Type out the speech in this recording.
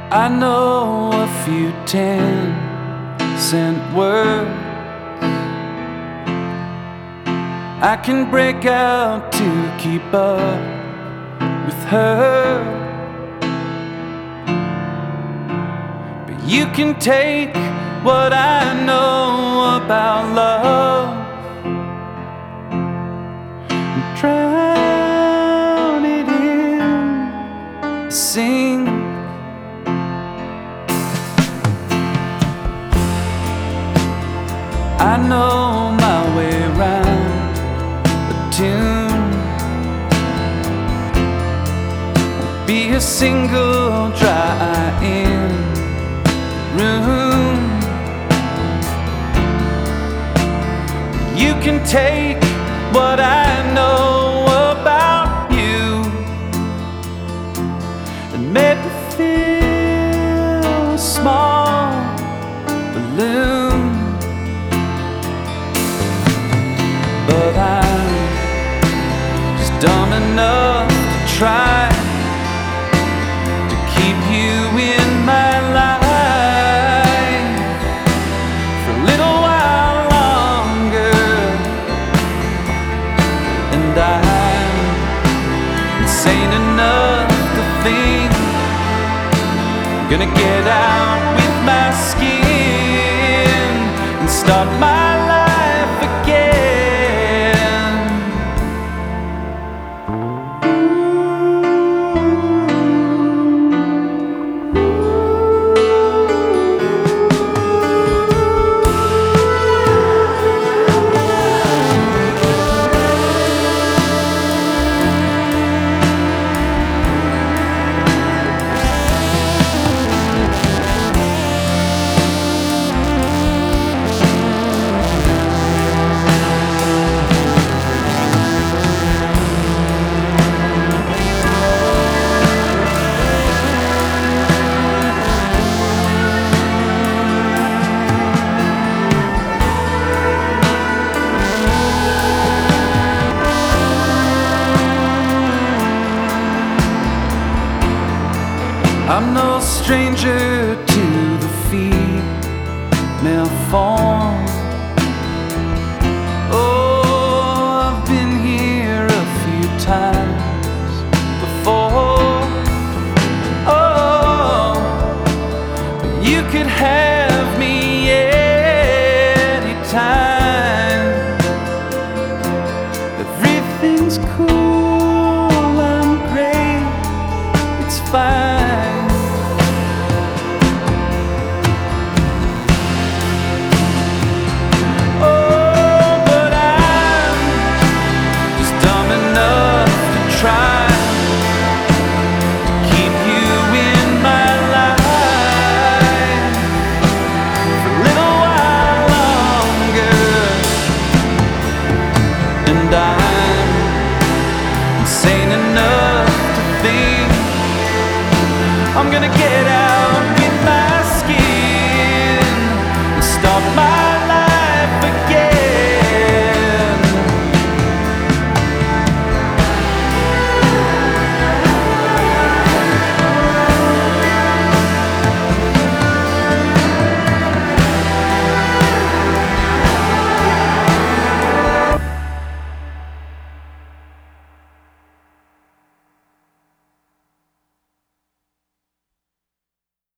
I know a few 10-cent words I can break out to keep up with her, but you can take what I know about love and drown it in a sing. I know my way around a tune. Be a single dry eye in the room. You can take what I know about you and make me feel a small balloon. But I'm just dumb enough to try to keep you in my life for a little while longer. And I'm insane enough to think I'm gonna get out with my skin and start my life again. I'm no stranger to the female form. Oh, I've been here a few times before. Oh, but you could have me anytime. Everything's cool, I'm great, it's fine. Try to keep you in my life for a little while longer. And I'm insane enough to think I'm gonna get out